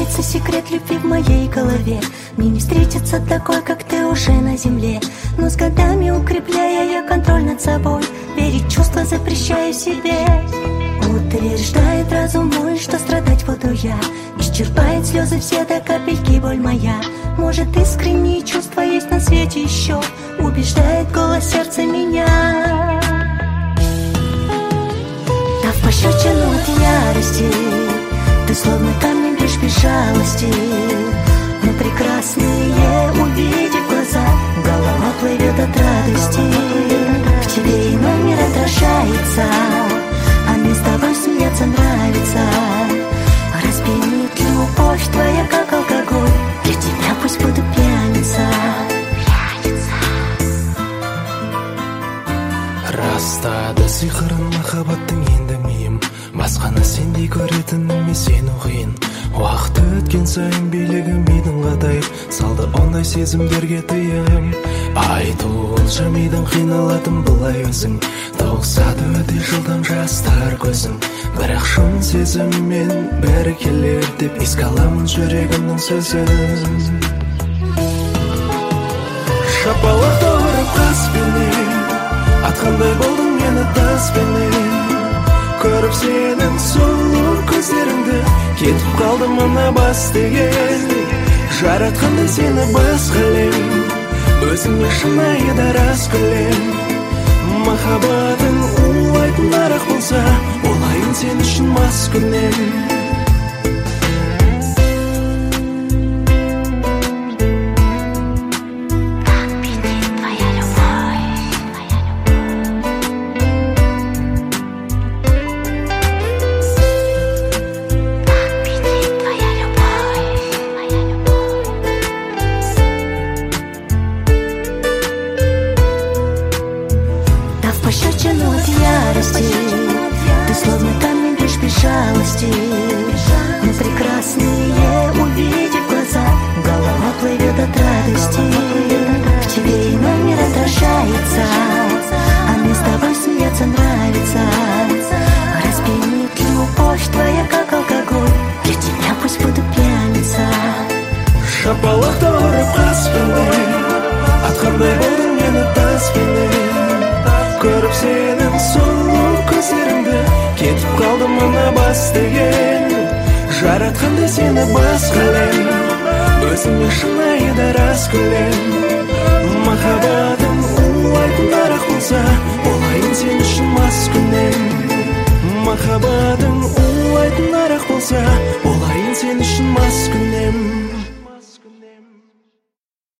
Таится секрет любви в моей голове. Мне не встретится такой, как ты, уже на земле. Но с годами укрепляя я контроль над собой, верить чувства запрещаю себе. Утверждает разум мой, что страдать буду я. Исчерпает слезы все до капельки боль моя. Может, искренние чувства есть на свете еще, убеждает голос сердца меня. Дав пощечину от ярости, ты словно камень бьешь без жалости. Но прекрасные, увидев глаза, голова плывет от радости. В тебе иной мир отражается, а мне с тобой смеяться нравится. Распьянит любовь твоя, как алкоголь, для тебя пусть буду пьяница. Растады сиқырын махаббаттың енді миым. Басқаны сендей көретінім сену қиын. Уақыт өткен сайын билігі мидың қатайып, салды ондай сезімдерге тыйым. Айтуынша мидың қиналатын бұлай өзің, тоғысады өте жылдам жастар көзің. Бірақ шын сезіммен бәрі келер деп еске аламын жүрегімнің сөзін. Шапалақта ұрып қаспенен, атқандай болдың мені таспенен. Көріп сенің сұлу көздеріңді, кетіп қалдым мына бас деген. Жаратқандай сені басқа әлем, өзіңе шынайы да рас күлем. Махаббатың улайтын дарақ болса, олайын сен үшін мас күннен. Пощечину от ярости, ты словно камень бьешь без жалости. Но прекрасные, увидев глаза, голова плывет от радости. В тебе иной мир отражается, а мне с тобой смеяться нравится. Распьянит любовь твоя, как алкоголь, для тебя пусть буду пьяница. Шапалақта ұрып қаспенен, атқандай болдың мені таспенен. Көріп сенің сұлу көздеріңді, кетіп қалдым мына бас деген. Жаратқандай сені басқа әлем, өзіңе шынайы да рас күлем. Махаббатың улайтын дарақ болса, олайын сен үшін мас күннен. Махаббатың улайтын дарақ болса, олайын сен үшін мас күннен.